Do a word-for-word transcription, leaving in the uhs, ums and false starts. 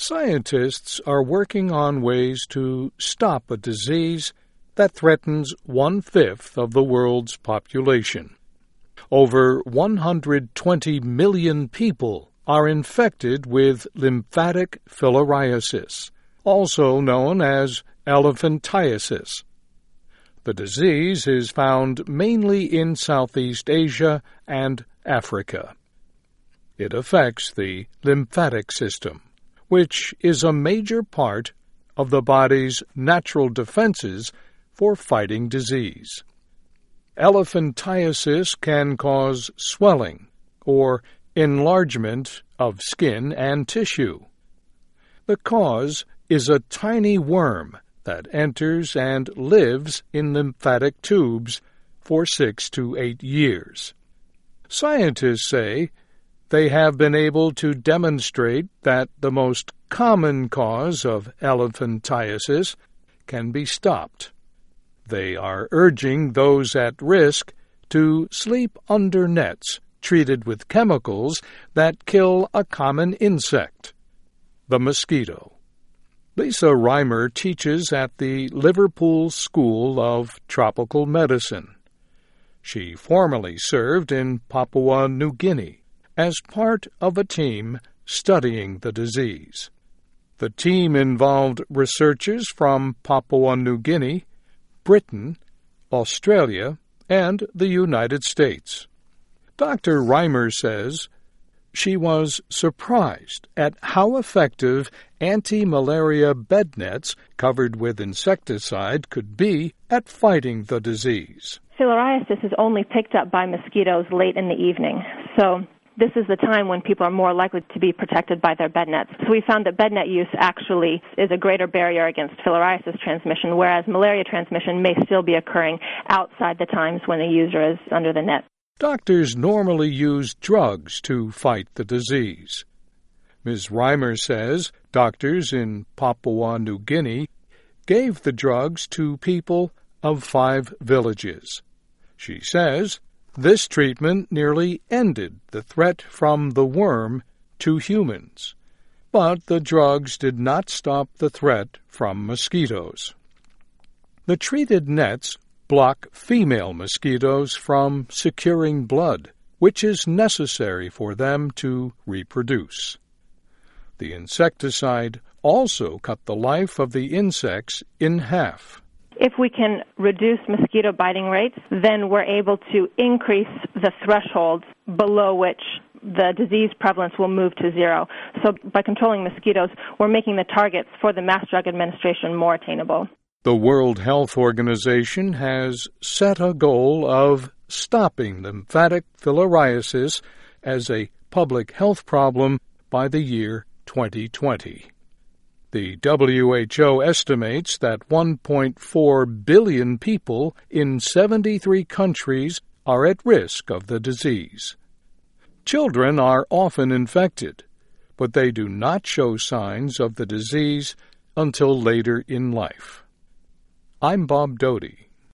Scientists are working on ways to stop a disease that threatens one-fifth of the world's population. Over one hundred twenty million people are infected with lymphatic filariasis, also known as elephantiasis. The disease is found mainly in Southeast Asia and Africa. It affects the lymphatic system, which is a major part of the body's natural defenses for fighting disease. Elephantiasis can cause swelling or enlargement of skin and tissue. The cause is a tiny worm that enters and lives in lymphatic tubes for six to eight years. Scientists say they have been able to demonstrate that the most common cause of elephantiasis can be stopped. They are urging those at risk to sleep under nets treated with chemicals that kill a common insect, the mosquito. Lisa Reimer teaches at the Liverpool School of Tropical Medicine. She formerly served in Papua New Guinea as part of a team studying the disease. The team involved researchers from Papua New Guinea, Britain, Australia, and the United States. Doctor Reimer says she was surprised at how effective anti-malaria bed nets covered with insecticide could be at fighting the disease. Filariasis is only picked up by mosquitoes late in the evening, so this is the time when people are more likely to be protected by their bed nets. So we found that bed net use actually is a greater barrier against filariasis transmission, whereas malaria transmission may still be occurring outside the times when the user is under the net. Doctors normally use drugs to fight the disease. Miz Reimer says doctors in Papua New Guinea gave the drugs to people of five villages. She says this treatment nearly ended the threat from the worm to humans, but the drugs did not stop the threat from mosquitoes. The treated nets block female mosquitoes from securing blood, which is necessary for them to reproduce. The insecticide also cut the life of the insects in half. If we can reduce mosquito biting rates, then we're able to increase the threshold below which the disease prevalence will move to zero. So by controlling mosquitoes, we're making the targets for the Mass Drug Administration more attainable. The World Health Organization has set a goal of stopping lymphatic filariasis as a public health problem by the year twenty twenty. The W H O estimates that one point four billion people in seventy-three countries are at risk of the disease. Children are often infected, but they do not show signs of the disease until later in life. I'm Bob Doty.